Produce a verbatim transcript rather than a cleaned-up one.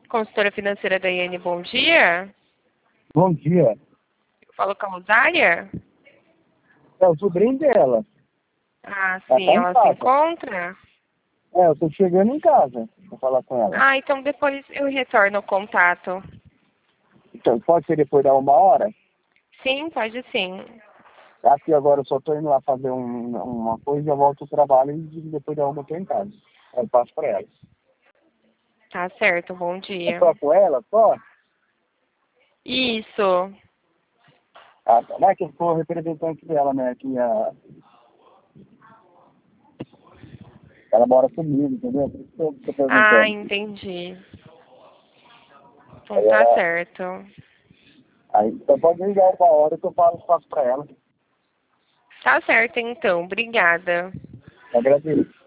Consultora financeira da Iane, bom dia. Bom dia. Eu falo com a Rosária? É o sobrinho dela. Ah, Ela sim, tá em ela se casa. encontra? É, eu tô chegando em casa pra falar com ela. Ah, então depois eu retorno o contato. Então, pode ser depois da uma hora? Sim, pode sim. Aqui agora eu só tô indo lá fazer um, uma coisa, eu volto ao trabalho e depois da uma eu tô em casa. Aí eu passo pra ela. Tá certo, bom É dia. só com ela, só? Isso. Ah, tá. Mas que eu sou representante dela, né? Que a... ela mora comigo, entendeu? Por isso que eu tô Ah, perguntando. entendi. Então Aí tá ela... certo. Aí, então pode ligar uma hora que eu falo, faço pra ela. Tá certo então, obrigada. Eu agradeço.